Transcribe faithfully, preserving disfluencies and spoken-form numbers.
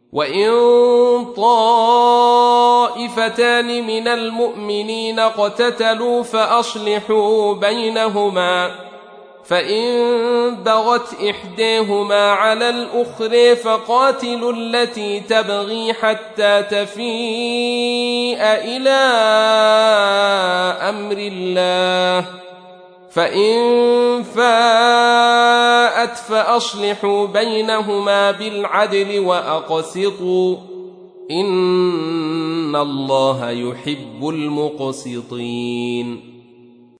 وإن طائفتان من المؤمنين اقتتلوا فأصلحوا بينهما فإن بغت إحداهما على الأخرى فقاتلوا التي تبغي حتى تفيء إلى أمر الله فإن فاءت فأصلحوا بينهما بالعدل وأقسطوا إن الله يحب المقسطين